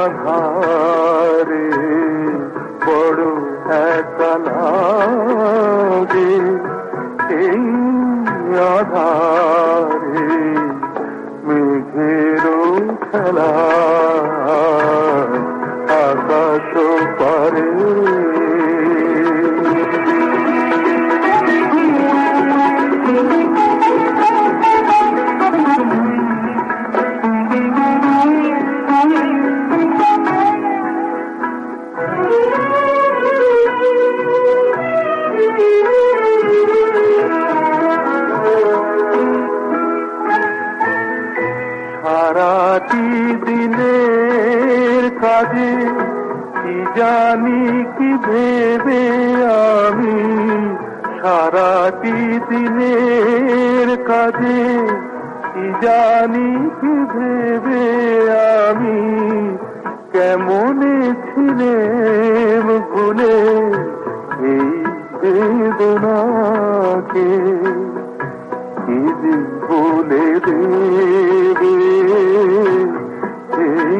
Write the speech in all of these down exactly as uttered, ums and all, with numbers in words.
আধারে বড় একা লাগে, এই আধারে মেঘেরও খেলা আকাশ পারে। সারাটি দিনের কাজে কি জানি কি ভেবে আমি, সারাটি দিনের কাজে কি জানি কি ভেবে আমি, কেমনে ছিলেম ভুলে এই বেদনাকে, কি যে বলে দেবে এই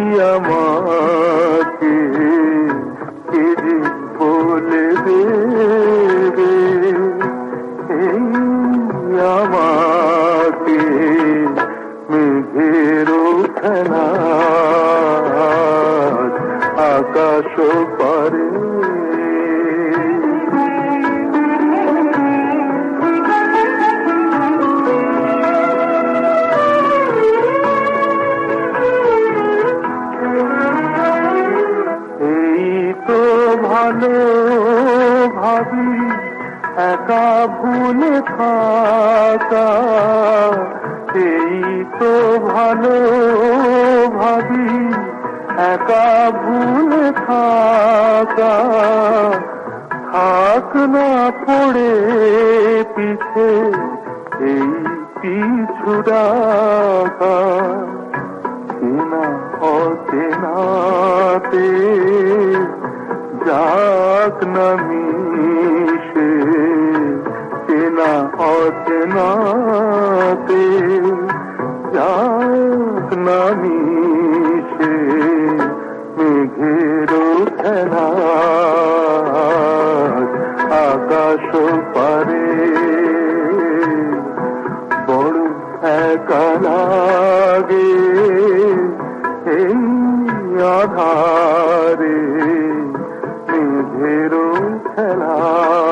আমাকে, কি যে বলে দেবে এই আমাকে, মেঘেরও খেলা আকাশ পারে। ভালো ভাবি একা ভুলে থাকা, এই তো ভালো ভাবি একা ভুলে থাকা, থাক না পড়ে পিছে এই পিছু ডাকা, চেনা অচেনাতে যাক না মিশে, চেনা অচেনাতে যাক না মিশে, মেঘেরও খেলা আকাশ পারে, বড় একা লাগে এই আধারে মেঘেরও খেলা।